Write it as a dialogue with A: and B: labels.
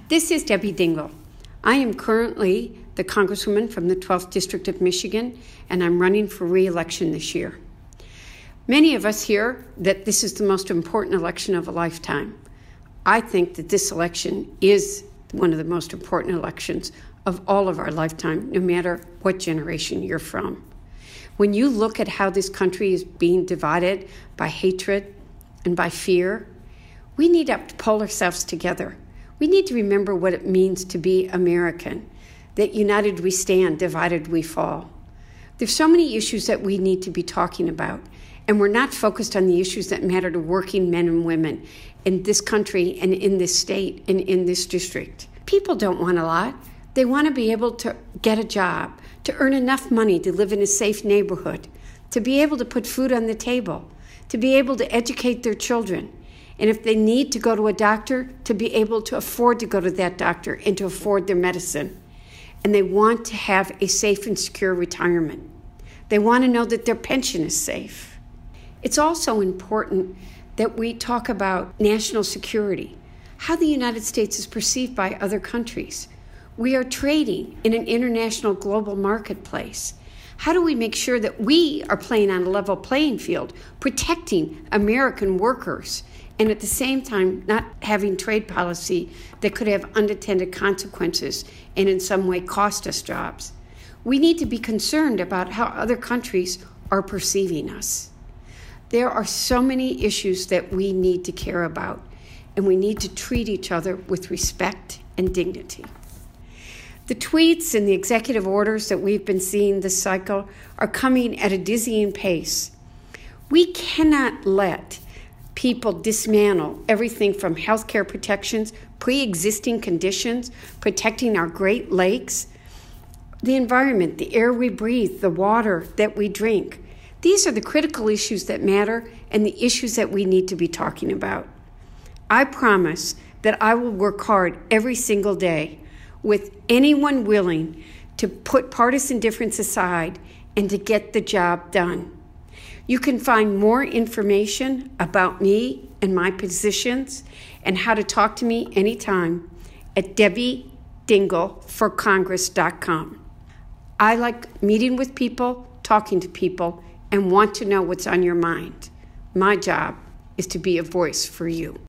A: This is Debbie Dingell. I am currently the Congresswoman from the 12th District of Michigan, and I'm running for re-election this year. Many of us hear that this is the most important election of a lifetime. I think that this election is one of the most important elections of all of our lifetime, no matter what generation you're from. When you look at how this country is being divided by hatred and by fear, we need to pull ourselves together. We need to remember what it means to be American, that united we stand, divided we fall. There's so many issues that we need to be talking about, and we're not focused on the issues that matter to working men and women in this country and in this state and in this district. People don't want a lot. They want to be able to get a job, to earn enough money to live in a safe neighborhood, to be able to put food on the table, to be able to educate their children. And if they need to go to a doctor, to be able to afford to go to that doctor and to afford their medicine. And they want to have a safe and secure retirement. They want to know that their pension is safe. It's also important that we talk about national security, how the United States is perceived by other countries. We are trading in an international global marketplace. How do we make sure that we are playing on a level playing field, protecting American workers, and at the same time not having trade policy that could have unintended consequences and in some way cost us jobs? We need to be concerned about how other countries are perceiving us. There are so many issues that we need to care about, and we need to treat each other with respect and dignity. The tweets and the executive orders that we've been seeing this cycle are coming at a dizzying pace. We cannot let people dismantle everything from healthcare protections, pre-existing conditions, protecting our Great Lakes, the environment, the air we breathe, the water that we drink. These are the critical issues that matter and the issues that we need to be talking about. I promise that I will work hard every single day with anyone willing to put partisan difference aside and to get the job done. You can find more information about me and my positions and how to talk to me anytime at DebbieDingellForCongress.com. I like meeting with people, talking to people, and want to know what's on your mind. My job is to be a voice for you.